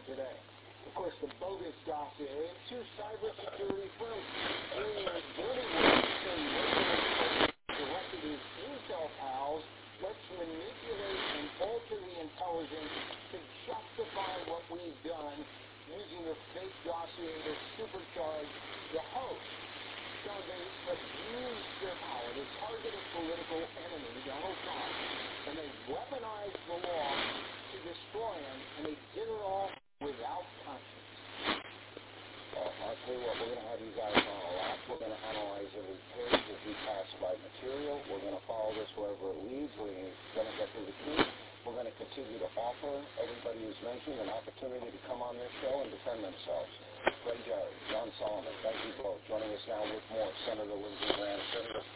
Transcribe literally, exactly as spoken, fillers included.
today. Of course, the bogus dossier, two cybersecurity firms doing their dirty work so regular directed his intel pals. Let's manipulate and alter the intelligence to justify what we've done using the fake dossier to supercharge the hoax. So they abused their power. They targeted political enemy, Donald Trump, and they weaponized the law to destroy him, and they did it all without conscience. Well, I'll tell you what, we're going to have you guys on a lot. We're going to analyze every page of declassified material. We're going to follow this wherever it leads. We're going to get to the key. We're going to continue to offer everybody who's mentioned an opportunity to come on this show and defend themselves. Ray Jerry, John Solomon, thank you both. Joining us now with more, Senator Lindsey Graham, Senator